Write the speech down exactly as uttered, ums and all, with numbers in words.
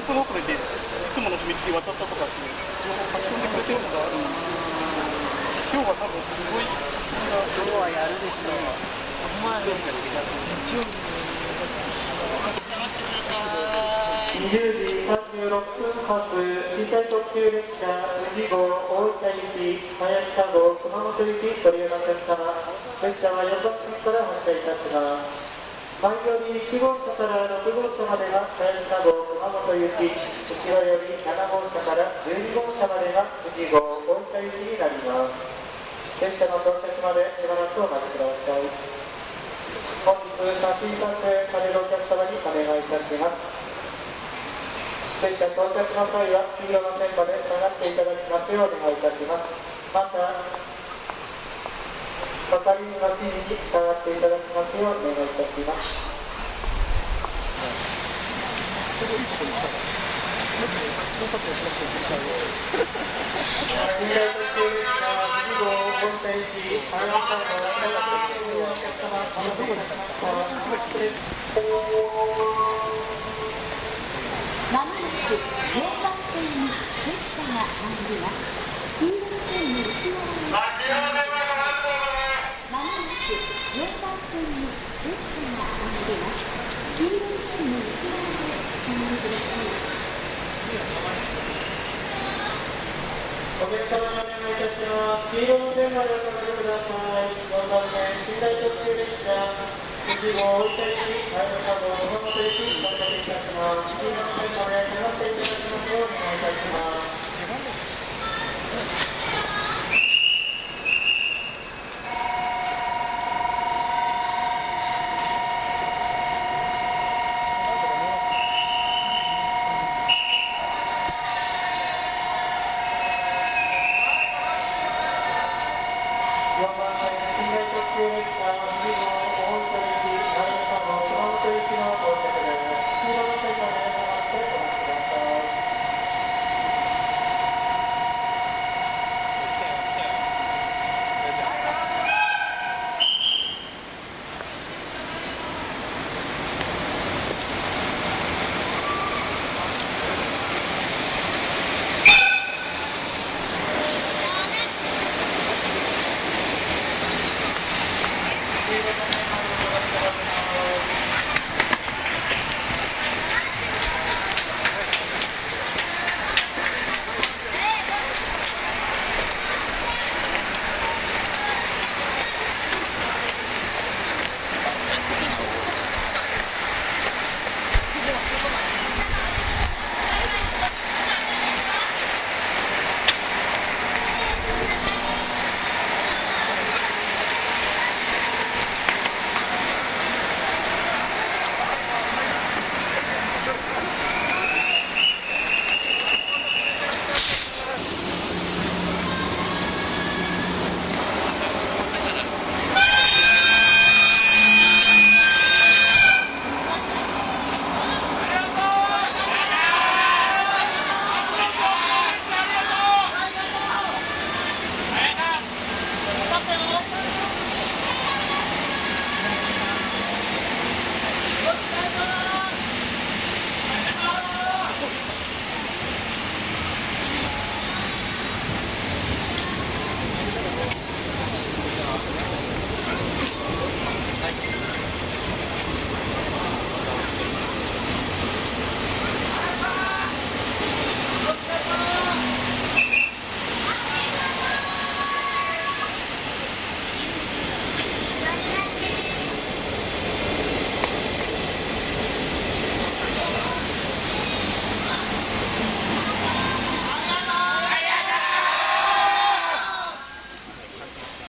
この奥でいつもの踏切渡ったとかっていう情報を書き込んでくれてるのがあるので、今日は多分すごい今日はやるでしょう。 にじゅうじさんじゅうろっぷん発寝台特急列車富士号大分行き早北号熊本行きご利用のお客様、列車は横浜線から発車いたします。前よりいち号車からろく号車までが早北号熊本行き、後ろよりなな号車からじゅうに号車までが富士号大分行きになります。列車の到着までしばらくお待ちください。本日写真撮影されるお客様にお願いいたします。列車到着の際は黄色の線まで下がっていただきますようお願いいたします。また係員の指示に従っていただきますようお願いいたします。寝台特急列車富士号本線行き早北号ご利用のお客様お待たせいたしました。 まもなくよんばん線に列車が参ります。黄色の線の内側にまもなくよんばん線に列車が参ります。黄色の線の内側にお参りください。 お客様にお願いいたします。黄色の線までお下がりください。よんばん線寝台特急列車富士号大分行き早北号熊本行き到着いたします。黄色の線まで下がっていただきますようお願いいたします。よんばん線寝台特急列車富士号